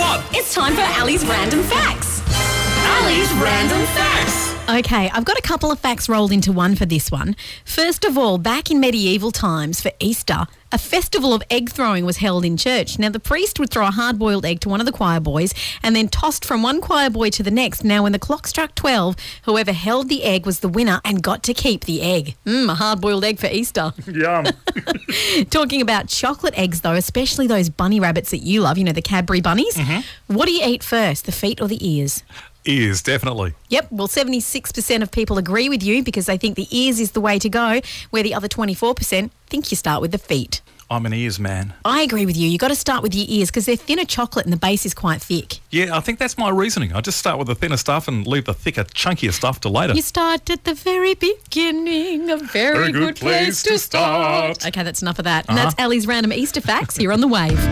what? It's time for Ali's Random Facts. Ali's Random Facts. Okay, I've got a couple of facts rolled into one for this one. First of all, back in medieval times for Easter, a festival of egg throwing was held in church. Now, the priest would throw a hard-boiled egg to one of the choir boys and then tossed from one choir boy to the next. Now, when the clock struck 12, whoever held the egg was the winner and got to keep the egg. A hard-boiled egg for Easter. Yum. Talking about chocolate eggs, though, especially those bunny rabbits that you love, you know, the Cadbury bunnies. Mm-hmm. What do you eat first, the feet or the ears? Ears, definitely. Yep, well, 76% of people agree with you because they think the ears is the way to go, where the other 24% think you start with the feet. I'm an ears man. I agree with you. You've got to start with your ears because they're thinner chocolate and the base is quite thick. Yeah, I think that's my reasoning. I just start with the thinner stuff and leave the thicker, chunkier stuff to later. You start at the very beginning, a very good place to start. Okay, that's enough of that. And that's Ali's Random Easter Facts here on The Wave.